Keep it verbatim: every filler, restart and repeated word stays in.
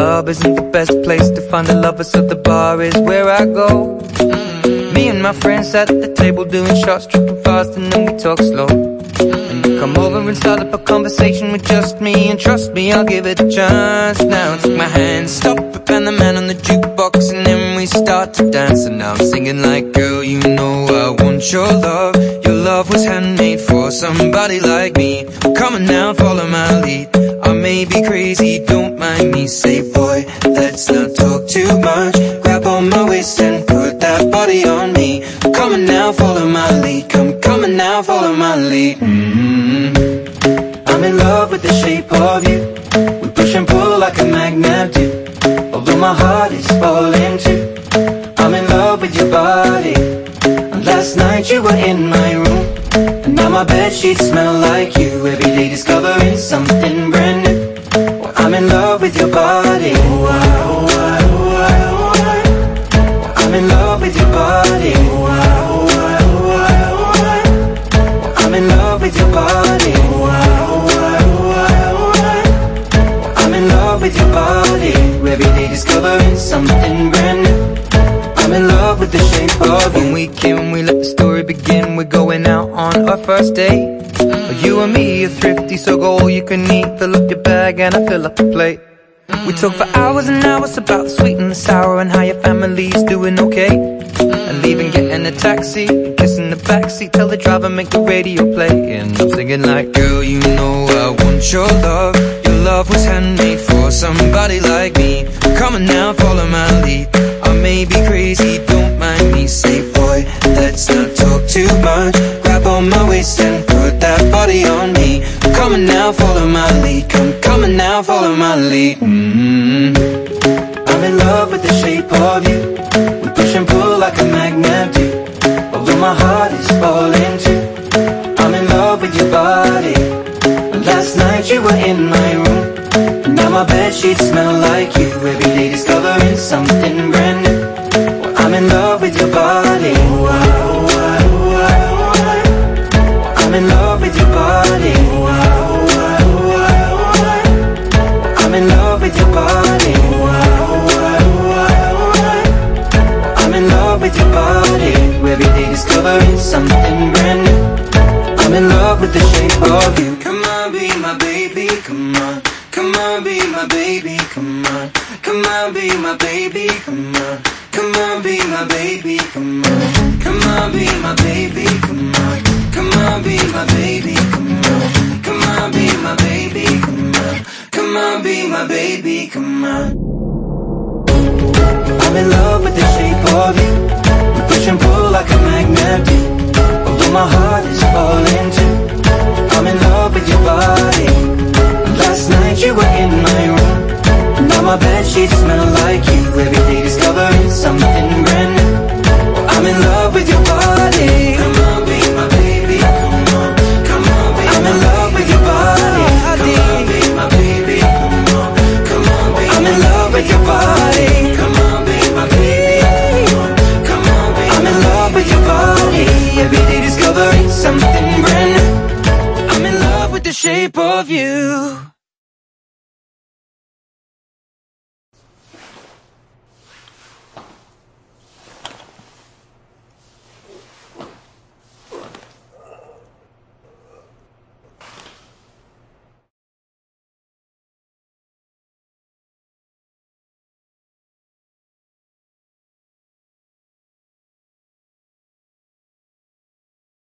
club isn't the best place to find a lover, so the bar is where I go. Me and my friends at the table doing shots, tripping fast, and then we talk slow. And you come over and start up a conversation with just me, and trust me, I'll give it a chance. Now take my hand, stop it, and the man on the jukebox, and then we start to dance. And now I'm singing like, girl, you know I want your love. Your love was handmade for somebody like me. Come on now, follow my lead. I may be crazy, don't mind me. Say, boy, let's not talk too much. Grab on my waist and put that body on me. Come on now, follow my lead. Come, come on now, follow my lead. Mm-hmm. I'm in love with the shape of you. We push and pull like a magnet do. Although my heart is falling too. I'm in love with your body. And last night you were in my room, and now my bedsheets smell like you. Every day discovering something brand new. Well, I'm in love with your body. Oh, I, oh, I, oh, I, oh, I. Well, I'm in love with your body. Oh, I, oh, I, oh, I, oh, I. Well, I'm in love with your body. Oh, I, oh, I, oh, I, oh, I. Well, I'm in love with your body. Every day discovering something brand new. I'm in love with the shape of you. When we came and we let the story begin, we're going out on our first date. You and me are thrifty, so go all you can eat. Fill up your bag and I fill up the plate. We talk for hours and hours about the sweet and the sour, and how your family's doing okay. And leaving, getting a taxi, kissing the backseat, tell the driver make the radio play. And I'm singing like, girl, you know I want your love. Your love was handmade for somebody like me. Come on now, follow my lead. I may be crazy, don't mind me. Say, boy, let's not talk too much. Grab on my waist and put that body on me. Come on now, follow my lead. Come, come on now, follow my lead. Mm-hmm. I'm in love with the shape of you. We push and pull like a magnet do. Although my heart is falling too. I'm in love with your body. Last night you were in my room, and now my bedsheets smell like you. Every day discovering something brand new. Well, I'm in love with your body. Oh, I, oh, I, oh, I, oh, I. Well, I'm in love with your body. Oh, I, oh, I, oh, I, oh, I. Well, I'm in love with your body. Oh, I, oh, I, oh, I, oh, I. Well, I'm in love with your body. Every day discovering something brand new. I'm in love with the shape of you. Come on, be my baby, come on. Come on, be my baby, come on. Come on, be my baby, come on. Come on, be my baby, come on. Come on, be my baby, come on. Come on, be my baby, come on. Come on, be my baby, come on. Come on, be my baby, come on. I'm in love with the shape of you. We push and pull like a magnet do. Although my heart is falling too. I'm in love with your body. Last night you were in my room, and now my bedsheets smell like you. Every day discovering something brand new.